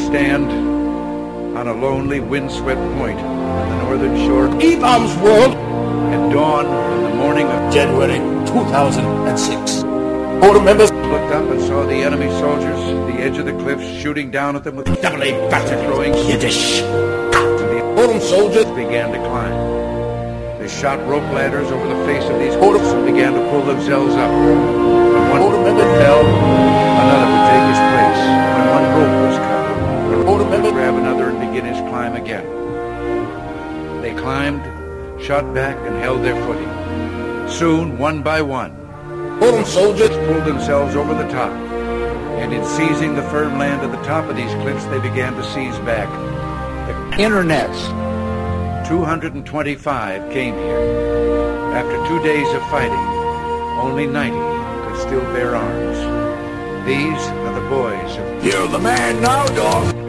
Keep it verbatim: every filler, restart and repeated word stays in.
stand on a lonely, windswept point on the northern shore E-Bombs World at dawn in the morning of January two thousand six. Board members looked up and saw the enemy soldiers at the edge of the cliffs shooting down at them with double A battery throwing Yiddish. The Board soldiers began to climb. They shot rope ladders over the face of these cliffs and began to pull themselves up. When one member fell, another would take his place. When one rope was cut, Board would members grab another and begin his climb again. They climbed, shot back, and held their footing. Soon, one by one, Board soldiers pulled themselves over the top, and in seizing the firm land at the top of these cliffs, they began to seize back the internets. two hundred twenty-five came here. After two days of fighting, only ninety could still bear arms. These are the boys of... You're the man now, dog.